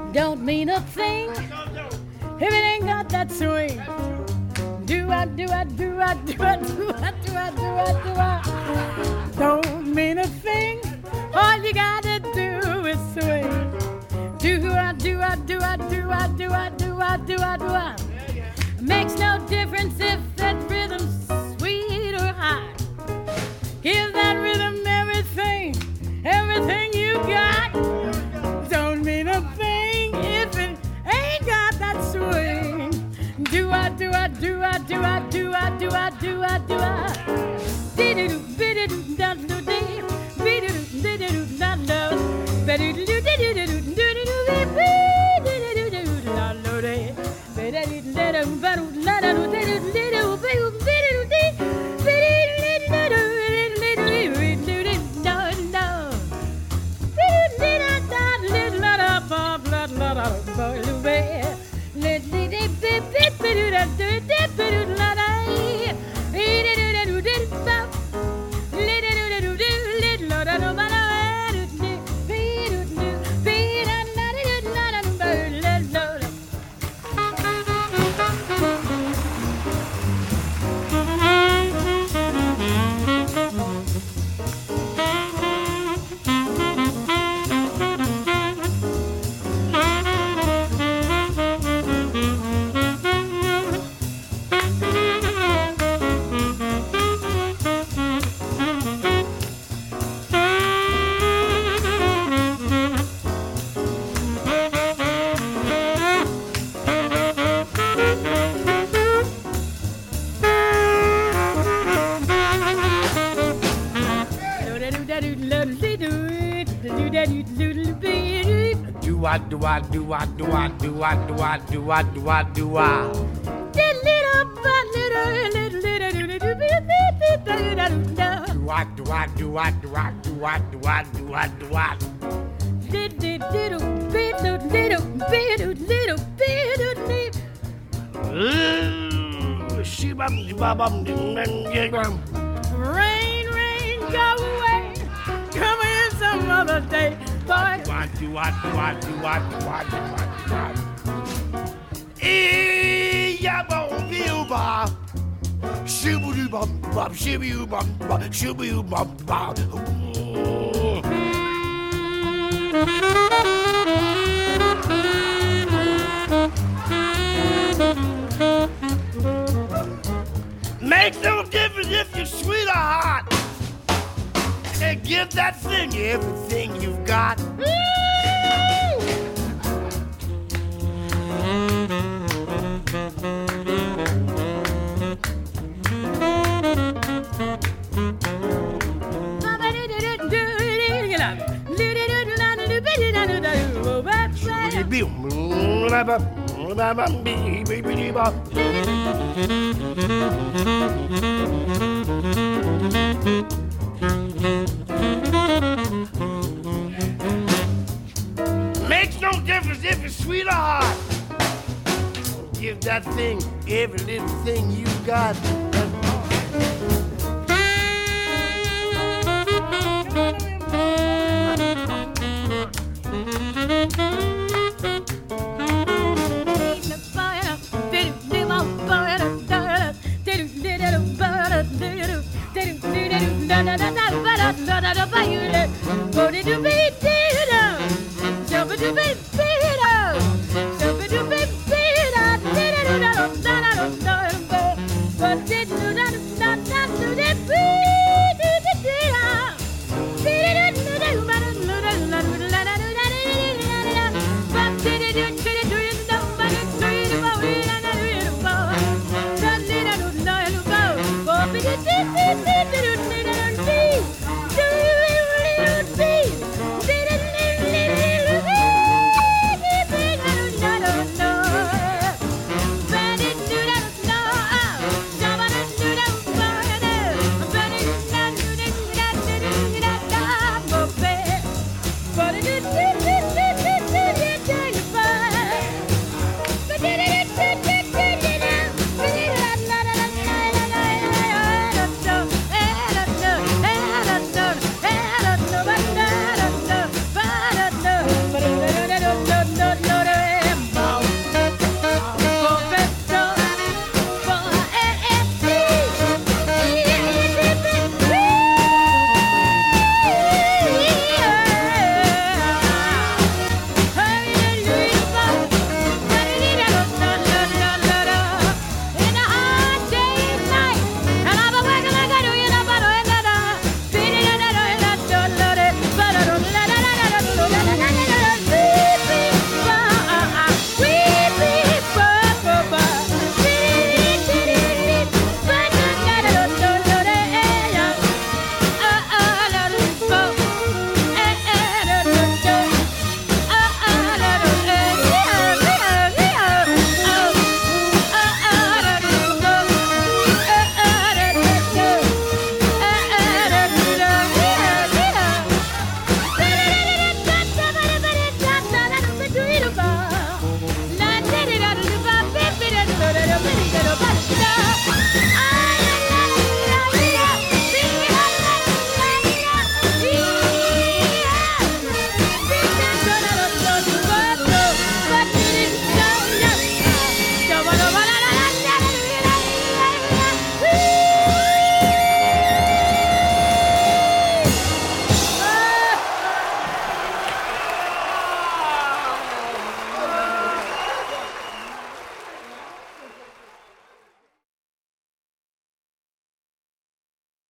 don't mean a thing if it ain't got that swing. Do I, do I, do I, do I, do I, do I, do I, do I. Don't mean a thing, all you gotta do is swing. Do I, do I, do I, do I, do I, do I, do I, do I. Makes no difference if that rhythm's sweet or high. Give that rhythm everything, everything you got. Don't mean a thing if it ain't got that swing. Do I, do I, do I, do I, do I, do I, do I, do I. Dee-doo, bee-doo, da-doo, dee, bee-doo, dee-doo, da-doo, bee-doo, dee-doo, doo-doo, bee-doo, da-doo, dee, bee-doo, da-doo, ba-doo, da-doo, dee-doo, dee-doo, bee-doo, bee-doo, dee, bee-doo, da-doo. Do I do I do I do I do I do I do I do I. Do I do I do I do I do I do I do I do I. Rain, rain, go away. Come here some other day. Do I do I do I do I do I do I do I. Ya bom bilba. Shoo bum bum shoo bum bum shoo bum bum. Makes no difference if you're sweet or hot. And give that thing everything you've got. Makes no difference if it's sweet or hot. Give that thing every little thing you got.